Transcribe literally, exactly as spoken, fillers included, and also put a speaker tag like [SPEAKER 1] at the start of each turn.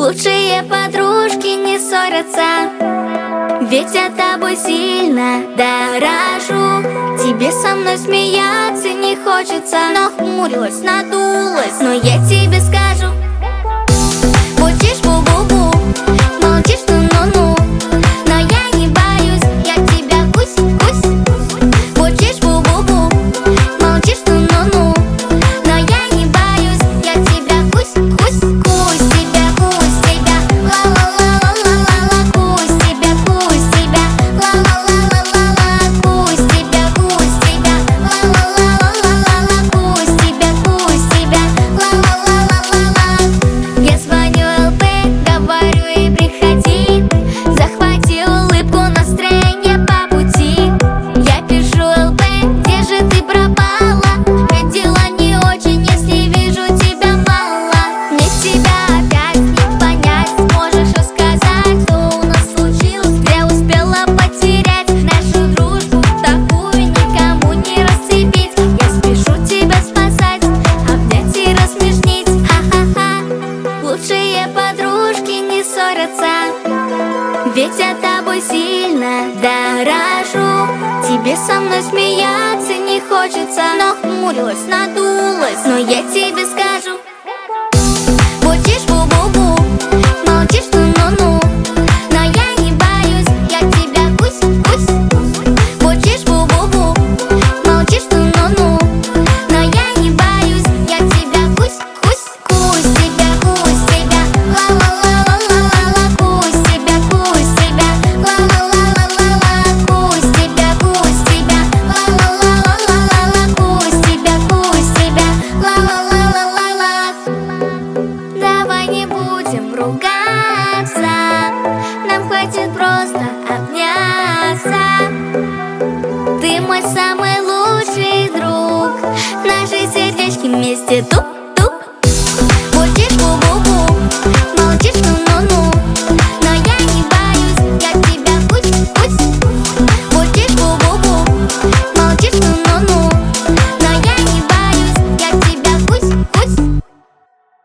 [SPEAKER 1] Лучшие подружки не ссорятся, ведь я тобой сильно дорожу. Тебе со мной смеяться не хочется, но хмурилась, надулась, но я тебе скажу. Будешь бу-бу-бу, молчишь ну-ну-ну, но я не боюсь, я тебя кусь-кусь. Будешь бу-бу-бу, молчишь ну-ну-ну, но я не боюсь, я тебя кусь-кусь. Кусь тебя, кусь тебя, ла-ла-ла-ла-ла-ла-ла. Кусь тебя, кусь тебя, ла-ла-ла-ла-ла-ла. Кусь тебя, кусь тебя, ла-ла-ла-ла-ла-ла. Кусь тебя, кусь тебя, ла-ла-ла-ла-ла-ла. Я звоню ЛП, говорю ей приходи, захвати улыбку, настроение по пути. Я пишу ЛП, где же ты пропала? Ведь дела не очень, если вижу тебя мало. Мне тебя опять не понять, сможешь рассказать, что у нас случилось? Я успела потерять нашу дружбу, такую никому не расцепить. Я спешу тебя спасать, обнять и рассмешнить. Ха-ха-ха. Лучшие подружки не ссорятся, ведь я тобой сильно дорожу. Тебе со мной смеяться не хочется, но хмурилась, надулась, но я тебе скажу. Будешь бу-бу-бу, молчишь ну-ну-ну, но я не боюсь, я тебя кусь-кусь. Будешь бу-бу-бу, молчишь ну-ну-ну, но я не боюсь, я тебя кусь-кусь. Кусь тебя, кусь тебя, ла-ла-ла-ла-ла-ла. Кусь тебя, кусь тебя, ла-ла-ла-ла-ла-ла. Кусь тебя, кусь тебя, ла-ла-ла-ла-ла-ла. Кусь тебя, кусь тебя, ла-ла-ла-ла-ла-ла. Давай не будем ругаться, нам хватит просто обняться. Ты мой самый лучший друг, наши сердечки вместе туп